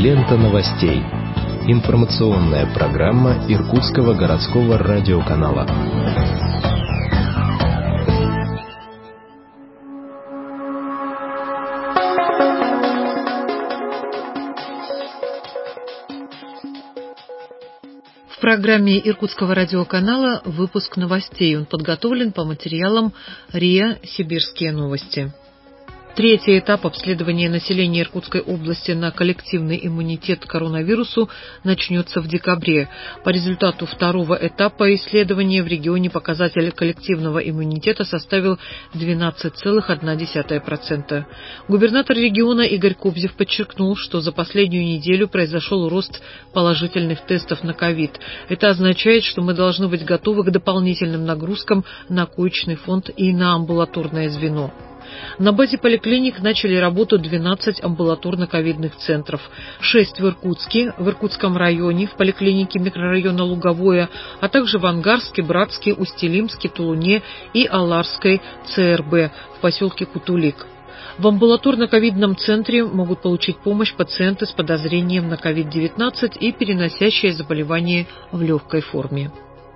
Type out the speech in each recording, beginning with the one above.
Лента новостей. Информационная программа Иркутского городского радиоканала. В программе Иркутского радиоканала выпуск новостей. Он подготовлен по материалам РИА «Сибирские новости». Третий этап обследования населения Иркутской области на коллективный иммунитет к коронавирусу начнется в декабре. По результату второго этапа исследования в регионе показатель коллективного иммунитета составил 12,1%. Губернатор региона Игорь Кобзев подчеркнул, что за последнюю неделю произошел рост положительных тестов на ковид. Это означает, что мы должны быть готовы к дополнительным нагрузкам на коечный фонд и на амбулаторное звено. На базе поликлиник начали работу 12 амбулаторно-ковидных центров, 6 в Иркутске, в Иркутском районе, в поликлинике микрорайона Луговое, а также в Ангарске, Братске, Усть-Илимске, Тулуне и Аларской ЦРБ в поселке Кутулик. В амбулаторно-ковидном центре могут получить помощь пациенты с подозрением на COVID-19 и переносящие заболевание в легкой форме.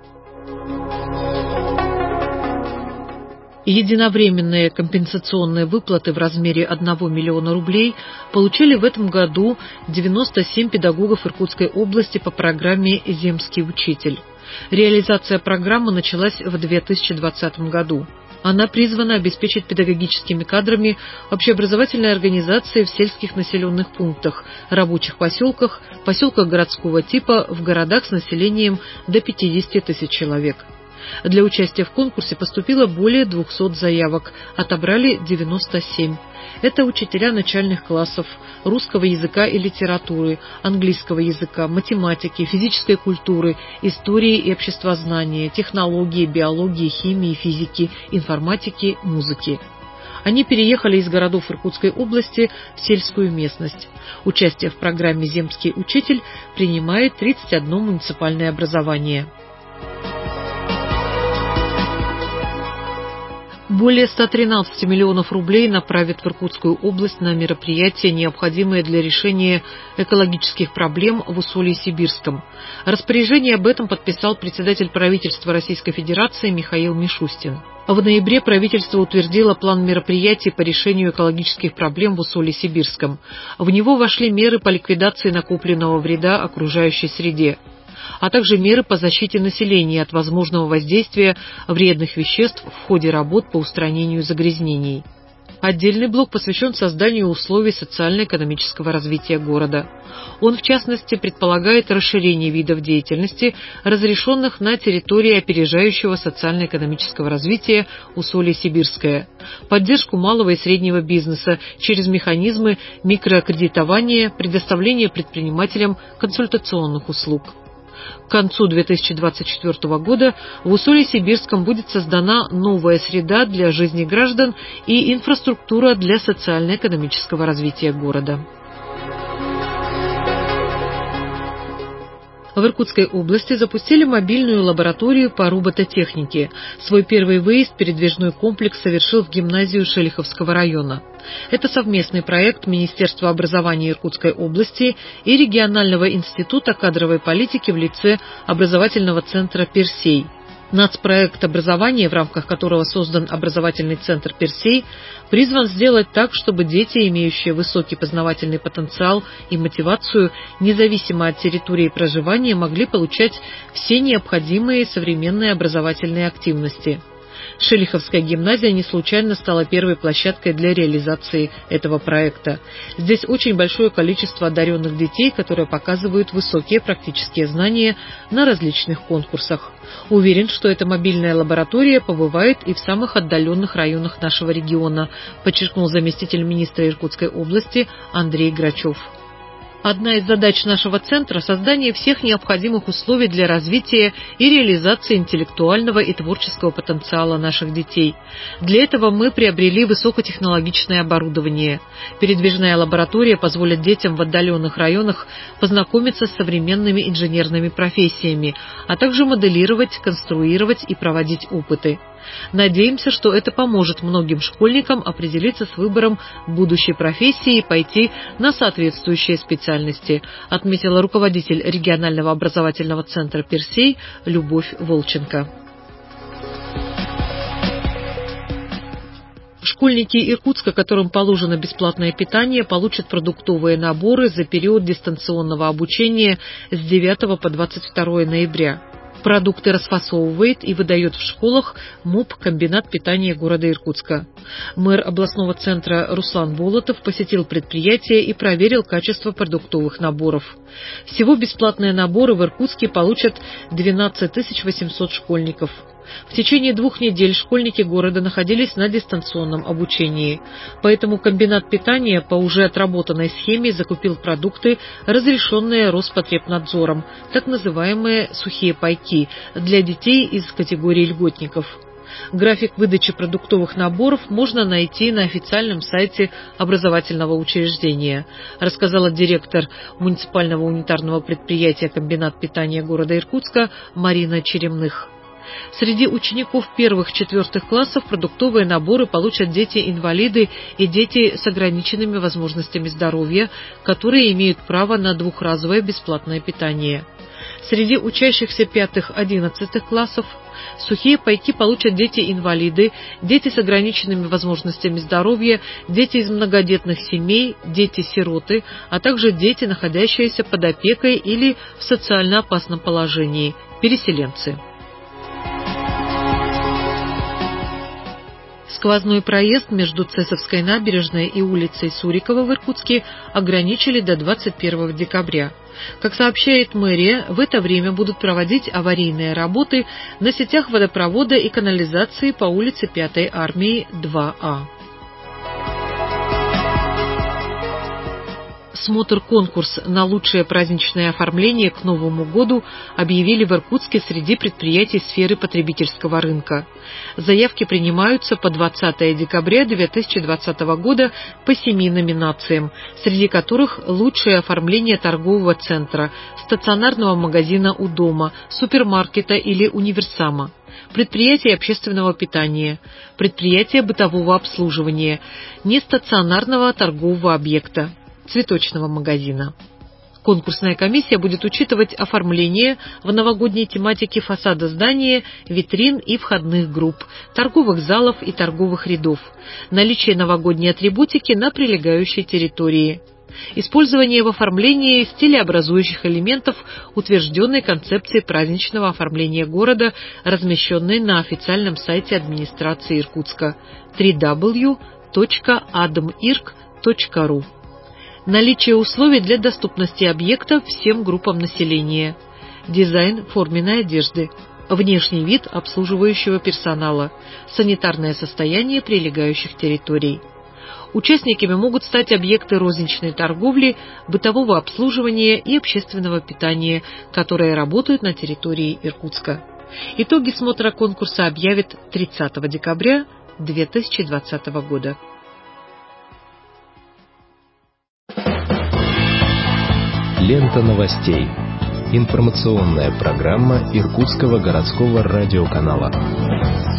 Единовременные компенсационные выплаты в размере 1 миллиона рублей получили в этом году 97 педагогов Иркутской области по программе «Земский учитель». Реализация программы началась в 2020 году. Она призвана обеспечить педагогическими кадрами общеобразовательные организации в сельских населенных пунктах, рабочих поселках, поселках городского типа, в городах с населением до 50 тысяч человек. Для участия в конкурсе поступило более 200 заявок, отобрали 97. Это учителя начальных классов, русского языка и литературы, английского языка, математики, физической культуры, истории и обществознания, технологии, биологии, химии, физики, информатики, музыки. Они переехали из городов Иркутской области в сельскую местность. Участие в программе «Земский учитель» принимает 31 муниципальное образование. Более 113 миллионов рублей направят в Иркутскую область на мероприятия, необходимые для решения экологических проблем в Усолье-Сибирском. Распоряжение об этом подписал председатель правительства Российской Федерации Михаил Мишустин. В ноябре правительство утвердило план мероприятий по решению экологических проблем в Усолье-Сибирском. В него вошли меры по ликвидации накопленного вреда окружающей среде, а также меры по защите населения от возможного воздействия вредных веществ в ходе работ по устранению загрязнений. Отдельный блок посвящен созданию условий социально-экономического развития города. Он, в частности, предполагает расширение видов деятельности, разрешенных на территории опережающего социально-экономического развития Усолье-Сибирское, поддержку малого и среднего бизнеса через механизмы микрокредитования, предоставление предпринимателям консультационных услуг. К концу 2024 года в Усолье-Сибирском будет создана новая среда для жизни граждан и инфраструктура для социально-экономического развития города. В Иркутской области запустили мобильную лабораторию по робототехнике. Свой первый выезд передвижной комплекс совершил в гимназию Шелиховского района. Это совместный проект Министерства образования Иркутской области и регионального института кадровой политики в лице образовательного центра «Персей». Нацпроект образования, в рамках которого создан образовательный центр «Персей», призван сделать так, чтобы дети, имеющие высокий познавательный потенциал и мотивацию, независимо от территории проживания, могли получать все необходимые современные образовательные активности. Шелиховская гимназия не случайно стала первой площадкой для реализации этого проекта. Здесь очень большое количество одаренных детей, которые показывают высокие практические знания на различных конкурсах. Уверен, что эта мобильная лаборатория побывает и в самых отдаленных районах нашего региона, подчеркнул заместитель министра Иркутской области Андрей Грачев. Одна из задач нашего центра – создание всех необходимых условий для развития и реализации интеллектуального и творческого потенциала наших детей. Для этого мы приобрели высокотехнологичное оборудование. Передвижная лаборатория позволит детям в отдаленных районах познакомиться с современными инженерными профессиями, а также моделировать, конструировать и проводить опыты. Надеемся, что это поможет многим школьникам определиться с выбором будущей профессии и пойти на соответствующие специальности, отметила руководитель регионального образовательного центра «Персей» Любовь Волченко. Школьники Иркутска, которым положено бесплатное питание, получат продуктовые наборы за период дистанционного обучения с 9 по 22 ноября. Продукты расфасовывает и выдает в школах МУП «Комбинат питания города Иркутска». Мэр областного центра Руслан Болотов посетил предприятие и проверил качество продуктовых наборов. Всего бесплатные наборы в Иркутске получат 12 800 школьников. В течение 2 недель школьники города находились на дистанционном обучении, поэтому комбинат питания по уже отработанной схеме закупил продукты, разрешенные Роспотребнадзором, так называемые сухие пайки, для детей из категории льготников. График выдачи продуктовых наборов можно найти на официальном сайте образовательного учреждения, рассказала директор муниципального унитарного предприятия «Комбинат питания города Иркутска» Марина Черемных. Среди учеников 1-4 классов продуктовые наборы получат дети-инвалиды и дети с ограниченными возможностями здоровья, которые имеют право на двухразовое бесплатное питание. Среди учащихся 5-11 классов сухие пайки получат дети-инвалиды, дети с ограниченными возможностями здоровья, дети из многодетных семей, дети-сироты, а также дети, находящиеся под опекой или в социально опасном положении, переселенцы. Сквозной проезд между Цесовской набережной и улицей Сурикова в Иркутске ограничили до 21 декабря. Как сообщает мэрия, в это время будут проводить аварийные работы на сетях водопровода и канализации по улице 5-й армии 2А. Смотр-конкурс на лучшее праздничное оформление к Новому году объявили в Иркутске среди предприятий сферы потребительского рынка. Заявки принимаются по 20 декабря 2020 года по 7 номинациям, среди которых лучшее оформление торгового центра, стационарного магазина у дома, супермаркета или универсама, предприятие общественного питания, предприятие бытового обслуживания, нестационарного торгового объекта, цветочного магазина. Конкурсная комиссия будет учитывать оформление в новогодней тематике фасада здания, витрин и входных групп, торговых залов и торговых рядов, наличие новогодней атрибутики на прилегающей территории, использование в оформлении стилеобразующих элементов утвержденной концепции праздничного оформления города, размещенной на официальном сайте администрации Иркутска www.admirk.ru. Наличие условий для доступности объекта всем группам населения. Дизайн форменной одежды. Внешний вид обслуживающего персонала. Санитарное состояние прилегающих территорий. Участниками могут стать объекты розничной торговли, бытового обслуживания и общественного питания, которые работают на территории Иркутска. Итоги смотра конкурса объявят 30 декабря 2020 года. Лента новостей. Информационная программа Иркутского городского радиоканала.